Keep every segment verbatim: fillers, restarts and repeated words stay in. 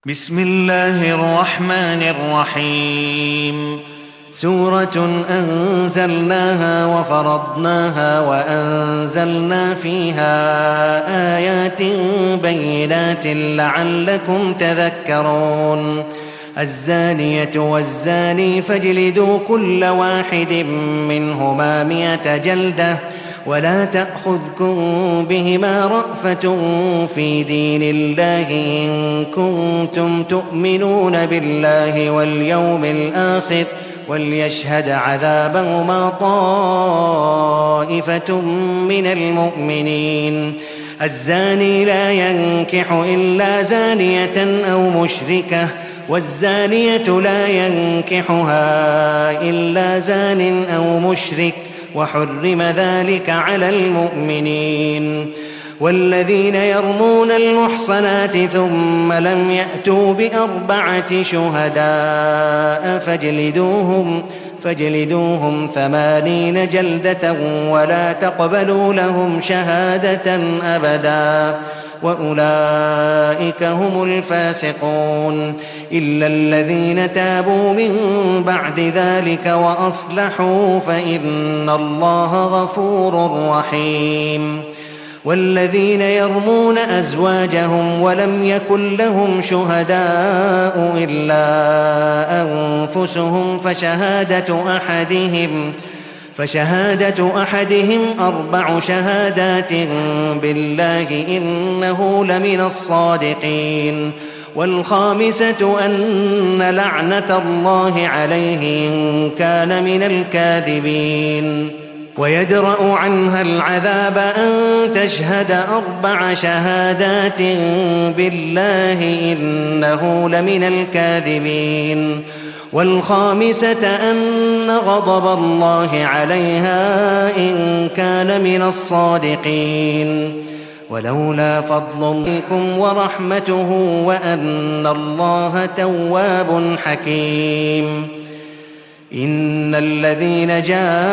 بسم الله الرحمن الرحيم. سورة أنزلناها وفرضناها وأنزلنا فيها آيات بينات لعلكم تذكرون. الزانية والزاني فاجلدوا كل واحد منهما مئة جلدة ولا تأخذكم بهما رأفة في دين الله إن كنتم تؤمنون بالله واليوم الآخر وليشهد عذابهما طائفة من المؤمنين. الزاني لا ينكح إلا زانية أو مشركة والزانية لا ينكحها إلا زان أو مشرك وحرم ذلك على المؤمنين. والذين يرمون المحصنات ثم لم يأتوا بأربعة شهداء فاجلدوهم فاجلدوهم ثمانين جلدة ولا تقبلوا لهم شهادة أبدا وأولئك هم الفاسقون إلا الذين تابوا من بعد ذلك وأصلحوا فإن الله غفور رحيم. والذين يرمون أزواجهم ولم يكن لهم شهداء إلا أنفسهم فشهادة أحدهم فشهادة أحدهم أربع شهادات بالله إنه لمن الصادقين. والخامسة أن لعنة الله عليه إن كان من الكاذبين. ويدرأ عنها العذاب أن تشهد أربع شهادات بالله إنه لمن الكاذبين. والخامسة أن غضب الله عليها إن كان من الصادقين. ولولا فضل الله ورحمته وأن الله تواب حكيم. إن الذين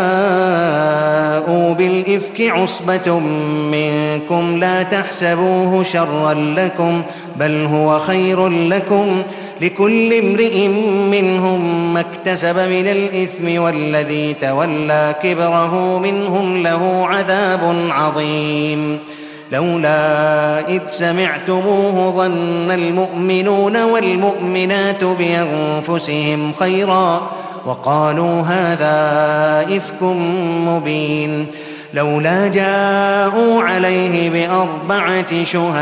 جاءوا بالإفك عصبة منكم لا تحسبوه شرا لكم بل هو خير لكم لكل امرئ منهم ما اكتسب من الإثم والذي تولى كبره منهم له عذاب عظيم. لولا إذ سمعتموه ظن المؤمنون والمؤمنات بأنفسهم خيرا وقالوا هذا إفك مبين. لولا جاءوا عليه بأربعة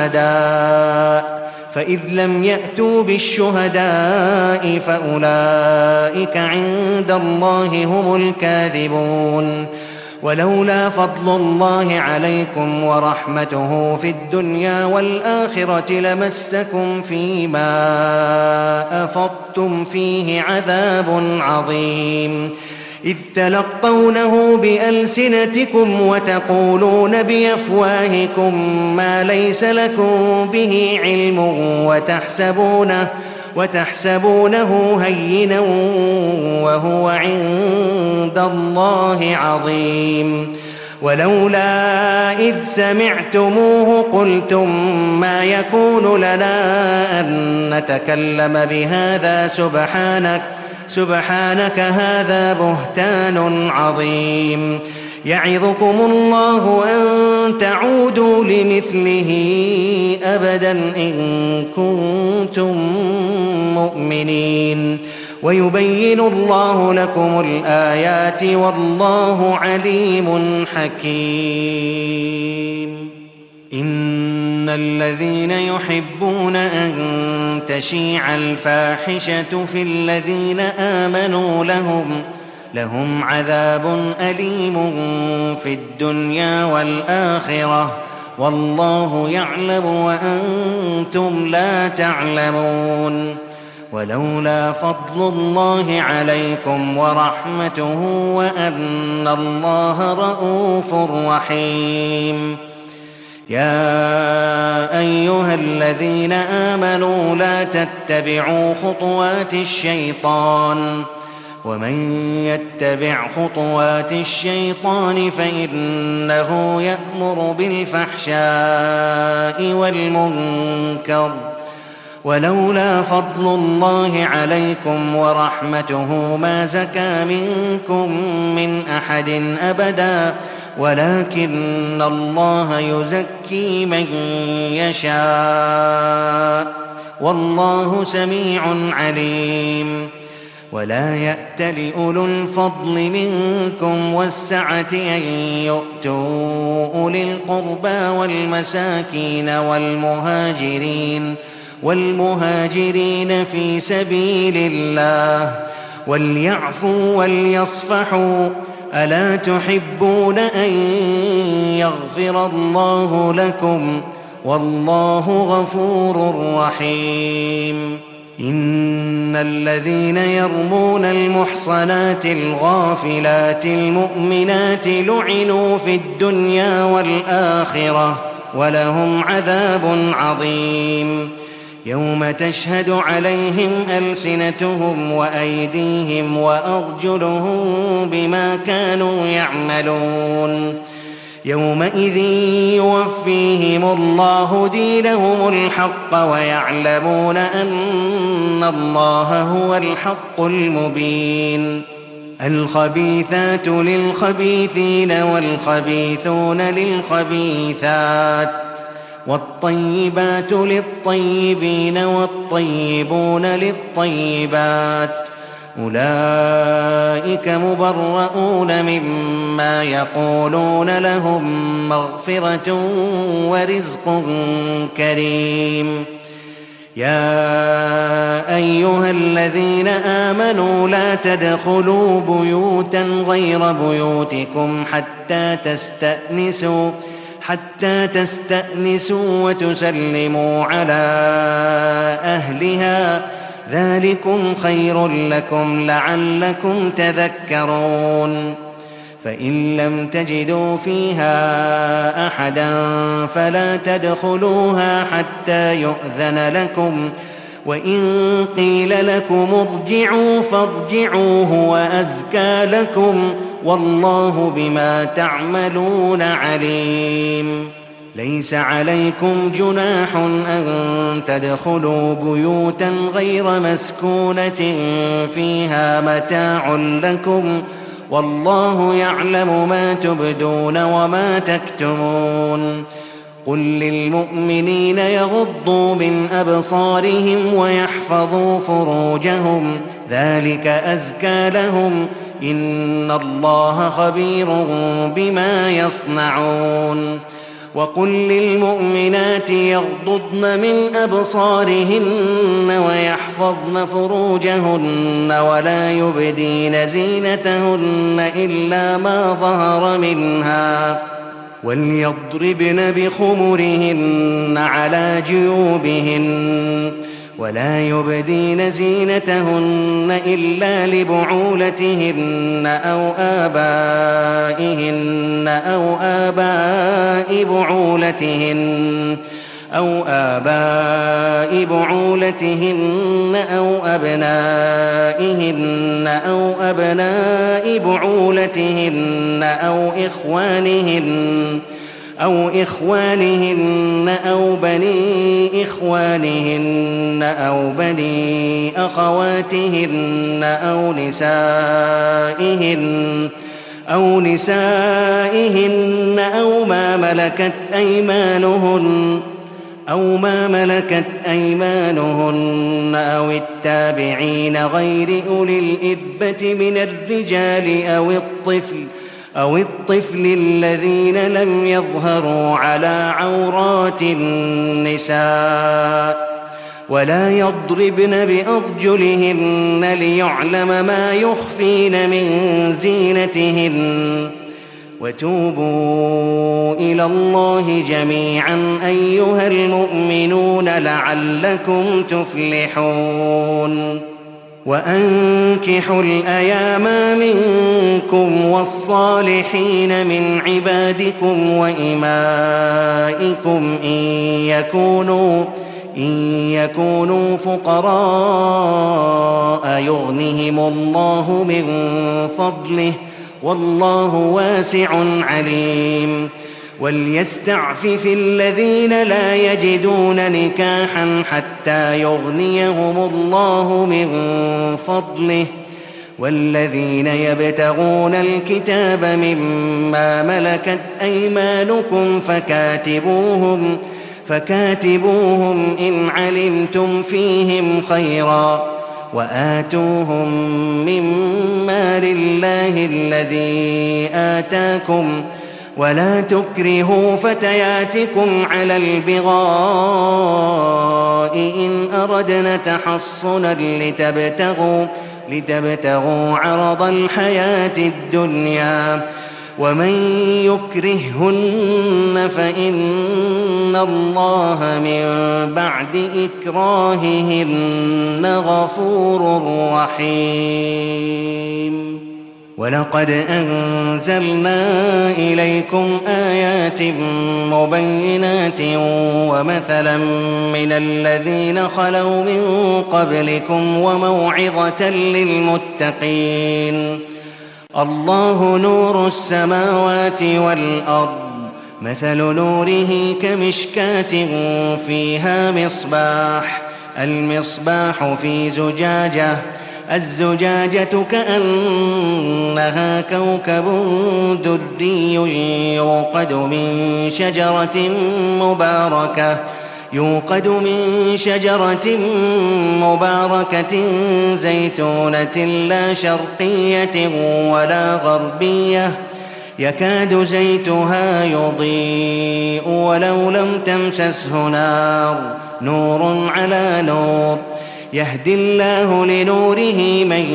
شهداء فإذ لم يأتوا بالشهداء فأولئك عند الله هم الكاذبون. ولولا فضل الله عليكم ورحمته في الدنيا والآخرة لمسكم فيما أفضتم فيه عذاب عظيم إذ تلقونه بألسنتكم وتقولون بأفواهكم ما ليس لكم به علم وتحسبونه وتحسبونه هينا وهو عند الله عظيم. ولولا إذ سمعتموه قلتم ما يكون لنا أن نتكلم بهذا سبحانك سبحانك هذا بهتان عظيم. يعظكم الله أن تعودوا لمثله أبدا إن كنتم مؤمنين. ويبين الله لكم الآيات والله عليم حكيم. إن الذين يحبون أن تشيع الفاحشة في الذين آمنوا لهم لهم عذاب أليم في الدنيا والآخرة والله يعلم وأنتم لا تعلمون. ولولا فضل الله عليكم ورحمته وأن الله رءوف رحيم. يا أيها الذين آمنوا لا تتبعوا خطوات الشيطان ومن يتبع خطوات الشيطان فإنه يأمر بالفحشاء والمنكر ولولا فضل الله عليكم ورحمته ما زكى منكم من أحد أبدا ولكن الله يزكي من يشاء والله سميع عليم. ولا يأت لأولو الفضل منكم والسعة أن يؤتوا أولي القربى والمساكين والمهاجرين والمهاجرين في سبيل الله وليعفوا وليصفحوا ألا تحبون أن يغفر الله لكم والله غفور رحيم. إن الذين يرمون المحصنات الغافلات المؤمنات لعنوا في الدنيا والآخرة ولهم عذاب عظيم يوم تشهد عليهم ألسنتهم وأيديهم وأرجلهم بما كانوا يعملون يومئذ يوفيهم الله دينهم الحق ويعلمون أن الله هو الحق المبين. الخبيثات للخبيثين والخبيثون للخبيثات والطيبات للطيبين والطيبون للطيبات أولئك مبرؤون مما يقولون لهم مغفرة ورزق كريم. يا أيها الذين آمنوا لا تدخلوا بيوتا غير بيوتكم حتى تستأنسوا حتى تستأنسوا وتسلموا على أهلها ذلكم خير لكم لعلكم تذكرون. فإن لم تجدوا فيها أحدا فلا تدخلوها حتى يؤذن لكم وإن قيل لكم ارجعوا فارجعوا هو أزكى لكم والله بما تعملون عليم. ليس عليكم جناح أن تدخلوا بيوتا غير مسكونة فيها متاع لكم والله يعلم ما تبدون وما تكتمون. قل للمؤمنين يغضوا من أبصارهم ويحفظوا فروجهم ذلك أزكى لهم إن الله خبير بما يصنعون. وقل للمؤمنات يغضضن من أبصارهن ويحفظن فروجهن ولا يبدين زينتهن إلا ما ظهر منها وليضربن بخمرهن على جيوبهن ولا يبدين زينتهن إلا لبعولتهن أو آبائهن أو آباء بعولتهن أو آباء بعولتهن أو أبنائهن أو أبناء بعولتهن أو إخوانهن أو إخوانهن أو بني إخوانهن أو بني أخواتهن أو نسائهن أو نسائهن أو ما ملكت أيمانهن أو ما ملكت أيمانهن أو التابعين غير أولي الإربة من الرجال أو الطفل أو الطفل الذين لم يظهروا على عورات النساء ولا يضربن بأرجلهن ليعلم ما يخفين من زينتهن وتوبوا إلى الله جميعا أيها المؤمنون لعلكم تفلحون. وأنكحوا الأيام منكم والصالحين من عبادكم وإمائكم إن يكونوا إن يكونوا فقراء يغنهم الله من فضله والله واسع عليم. وليستعفف الذين لا يجدون نكاحا حتى يغنيهم الله من فضله والذين يبتغون الكتاب مما ملكت أيمانكم فكاتبوهم فكاتبوهم إن علمتم فيهم خيرا وآتوهم مما لله الذي آتاكم ولا تكرهوا فتياتكم على البغاء إن أردنا تحصنا لتبتغوا لتبتغوا عرض الحياة الدنيا ومن يكرههن فإن الله من بعد إكراههن غفور رحيم. ولقد أنزلنا إليكم آيات مبينات ومثلا من الذين خلوا من قبلكم وموعظة للمتقين. الله نور السماوات والأرض مثل نوره كمشكاة فيها مصباح المصباح في زجاجة الزجاجة كأنها كوكب دري يوقد من شجرة مباركة يوقد من شجرة مباركة زيتونة لا شرقية ولا غربية يكاد زيتها يضيء ولو لم تمسسه نار نور على نور يهدي الله لنوره من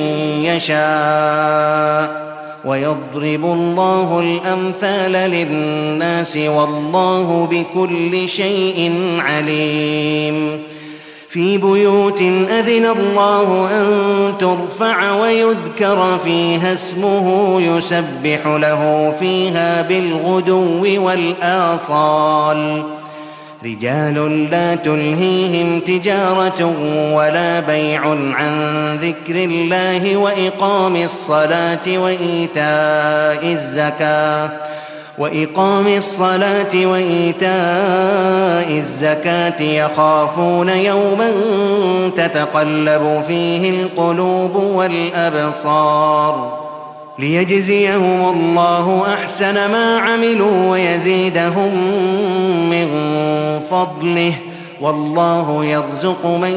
يشاء ويضرب الله الأمثال للناس والله بكل شيء عليم. في بيوت أذن الله أن ترفع ويذكر فيها اسمه يسبح له فيها بالغدو والآصال رجال لا تلهيهم تجارة ولا بيع عن ذكر الله وإقام الصلاة وإيتاء الزكاة وإقام الصلاة وإيتاء الزكاة يخافون يوما تتقلب فيه القلوب والأبصار ليجزيهم الله أحسن ما عملوا ويزيدهم من فضله والله يرزق من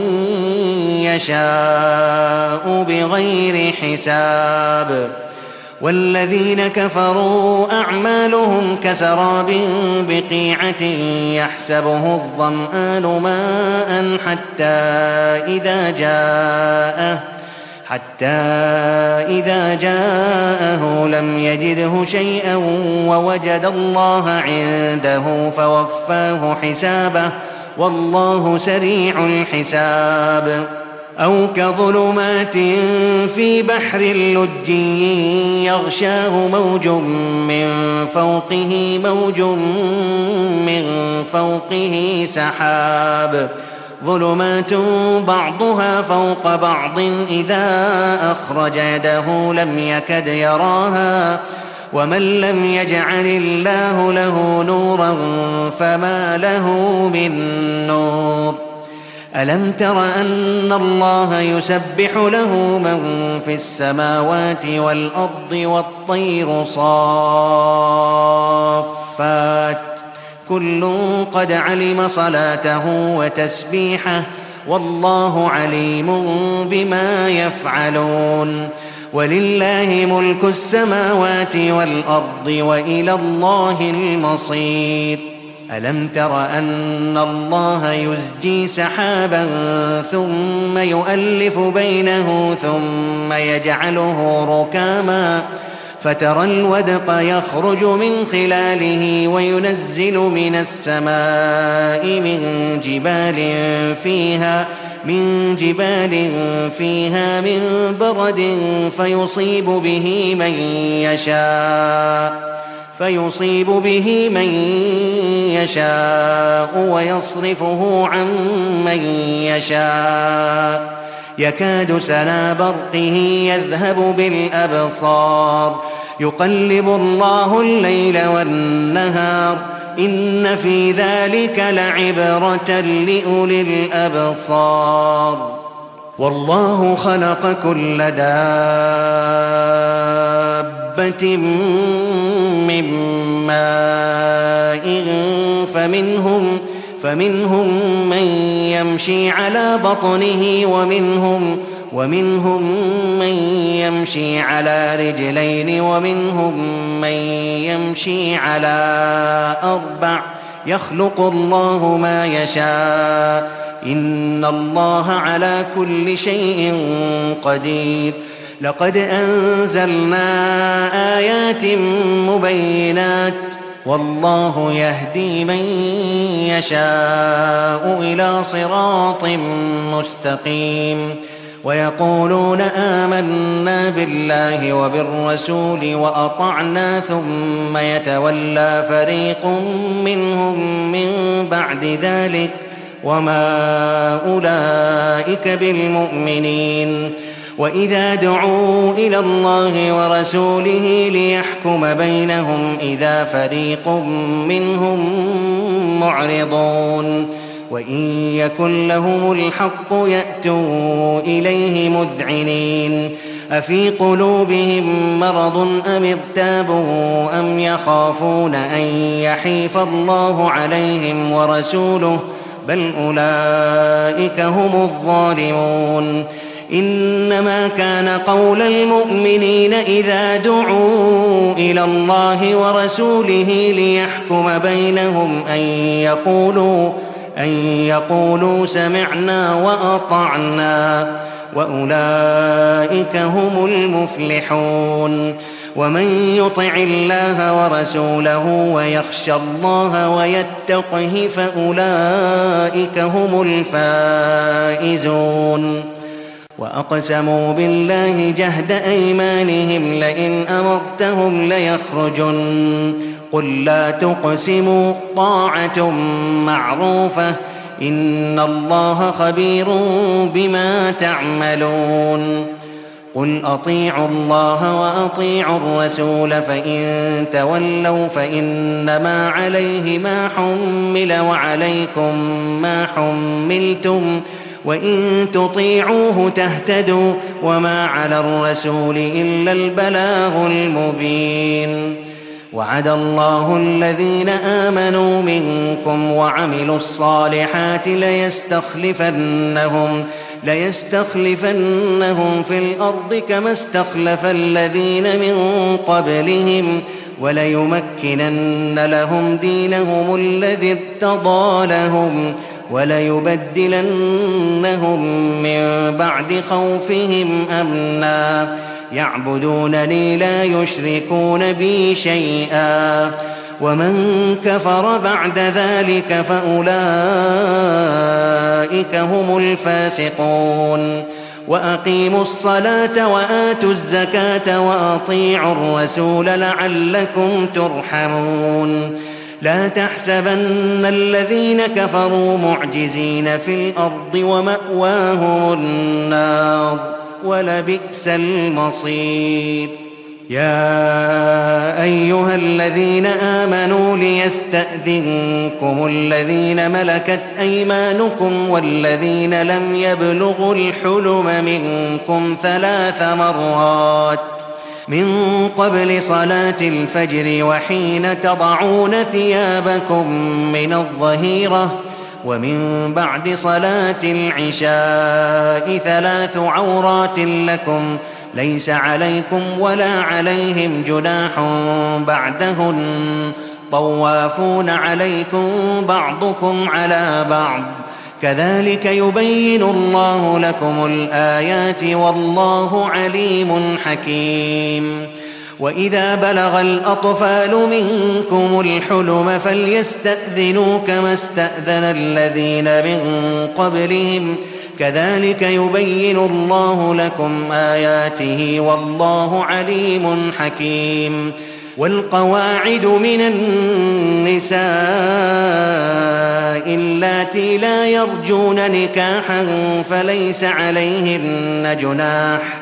يشاء بغير حساب. والذين كفروا أعمالهم كسراب بقيعة يحسبه الظمآن ماء حتى إذا جاءه حتى إذا جاءه لم يجده شيئا ووجد الله عنده فوفاه حسابه والله سريع الحساب. أو كظلمات في بحر لجي يغشاه موج من فوقه موج من فوقه سحاب ظلمات بعضها فوق بعض إذا أخرج يده لم يكد يراها ومن لم يجعل الله له نورا فما له من نور. ألم تر أن الله يسبح له من في السماوات والأرض والطير صافات كل قد علم صلاته وتسبيحه والله عليم بما يفعلون. ولله ملك السماوات والأرض وإلى الله المصير. ألم تر أن الله يزجي سحابا ثم يؤلف بينه ثم يجعله ركاما فترى الودق يخرج من خلاله وينزل من السماء من جبال فيها من جبال فيها من برد فيصيب به من يشاء فيصيب به من يشاء ويصرفه عن من يشاء يكاد سنا برقه يذهب بالأبصار يقلب الله الليل والنهار إن في ذلك لعبرة لأولي الأبصار والله خلق كل دابة من ماء فمنهم فمنهم من يمشي على بطنه ومنهم ومنهم من يمشي على رجلين ومنهم من يمشي على أربع يخلق الله ما يشاء إن الله على كل شيء قدير لقد أنزلنا آيات مبينات والله يهدي من يشاء إلى صراط مستقيم ويقولون آمنا بالله وبالرسول وأطعنا ثم يتولى فريق منهم من بعد ذلك وما أولئك بالمؤمنين وإذا دعوا إلى الله ورسوله ليحكم بينهم إذا فريق منهم معرضون وإن يكن لهم الحق يأتوا إليه مذعنين أفي قلوبهم مرض أم ارتابوا أم يخافون أن يحيف الله عليهم ورسوله بل أولئك هم الظالمون إنما كان قول المؤمنين إذا دعوا إلى الله ورسوله ليحكم بينهم أن يقولوا أن يقولوا سمعنا وأطعنا وأولئك هم المفلحون ومن يطع الله ورسوله ويخشى الله ويتقه فأولئك هم الفائزون وأقسموا بالله جهد أيمانهم لئن أمرتهم ليخرجن قل لا تقسموا طاعة معروفة إن الله خبير بما تعملون قل أطيعوا الله وأطيعوا الرسول فإن تولوا فإنما عليه ما حمل وعليكم ما حملتم وإن تطيعوه تهتدوا وما على الرسول إلا البلاغ المبين وعد الله الذين آمنوا منكم وعملوا الصالحات ليستخلفنهم ليستخلفنهم في الأرض كما استخلف الذين من قبلهم وليمكنن لهم دينهم الذي ارتضى لهم وليبدلنهم من بعد خوفهم أمنا يعبدونني لا يشركون بي شيئا ومن كفر بعد ذلك فأولئك هم الفاسقون وأقيموا الصلاة وآتوا الزكاة وأطيعوا الرسول لعلكم ترحمون لا تحسبن الذين كفروا معجزين في الأرض ومأواهم النار ولبئس المصير يا أيها الذين آمنوا ليستأذنكم الذين ملكت أيمانكم والذين لم يبلغوا الحلم منكم ثلاث مرات من قبل صلاة الفجر وحين تضعون ثيابكم من الظهيرة ومن بعد صلاة العشاء ثلاث عورات لكم ليس عليكم ولا عليهم جناح بعدهن طوافون عليكم بعضكم على بعض كذلك يبين الله لكم الآيات والله عليم حكيم وإذا بلغ الأطفال منكم الحلم فليستأذنوا كما استأذن الذين من قبلهم كذلك يبين الله لكم آياته والله عليم حكيم والقواعد من النساء اللاتي لا يرجون نكاحا فليس عليهن جناح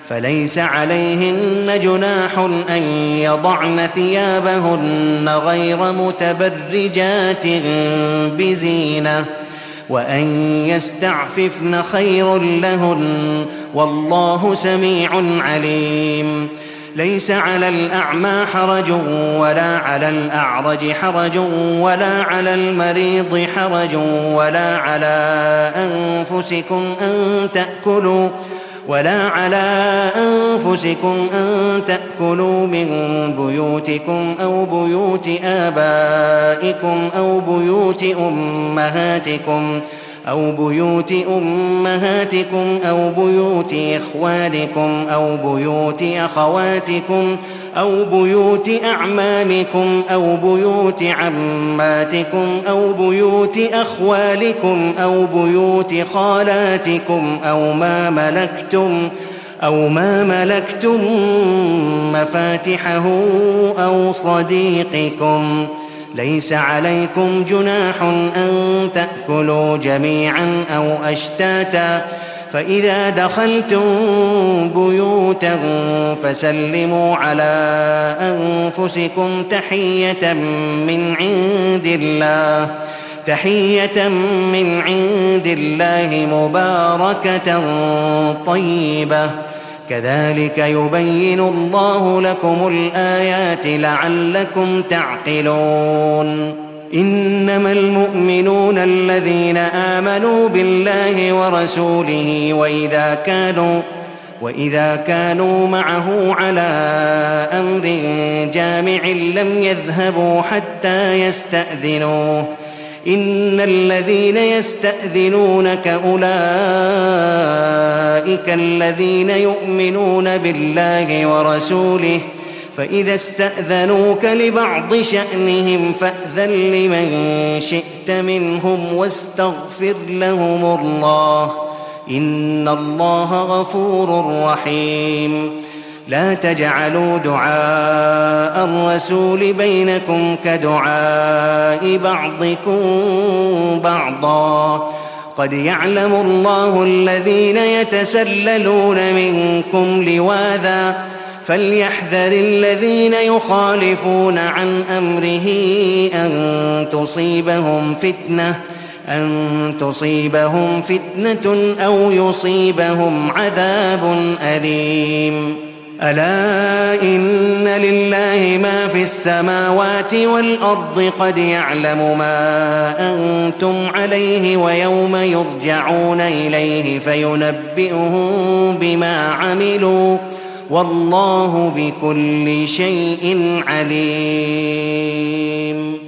فليس عليهن جناح أن يضعن ثيابهن غير متبرجات بزينة وأن يستعففن خير لهن والله سميع عليم. ليس على الأعمى حرج ولا على الأعرج حرج ولا على المريض حرج ولا على أنفسكم أن تأكلوا ولا على أنفسكم أن تأكلوا من بيوتكم أو بيوت آبائكم أو بيوت أمهاتكم أو بيوت أمهاتكم أو بيوت إخوانكم أو بيوت أخواتكم أو بيوت أعمامكم أو بيوت عماتكم أو بيوت أخوالكم أو بيوت خالاتكم أو ما ملكتم أو ما ملكتم مفاتحه أو صديقكم. ليس عليكم جناح أن تأكلوا جميعا أو أشتاتا فإذا دخلتم بيوتا فسلموا على أنفسكم تحية من عند الله تحية من عند الله مباركة طيبة كذلك يبين الله لكم الآيات لعلكم تعقلون. إنما المؤمنون الذين آمنوا بالله ورسوله وإذا كانوا وإذا كانوا معه على أمر جامع لم يذهبوا حتى يستأذنوه. إن الذين يستأذنونك أولئك الذين يؤمنون بالله ورسوله فإذا استأذنوك لبعض شأنهم فأذن لمن شئت منهم واستغفر لهم الله إن الله غفور رحيم. لا تجعلوا دعاء الرسول بينكم كدعاء بعضكم بعضا قد يعلم الله الذين يتسللون منكم لواذا فليحذر الذين يخالفون عن أمره أن تصيبهم فتنة أن تصيبهم فتنة أو يصيبهم عذاب أليم. ألا إن لله ما في السماوات والأرض قد يعلم ما أنتم عليه ويوم يرجعون إليه فينبئهم بما عملوا والله بكل شيء عليم.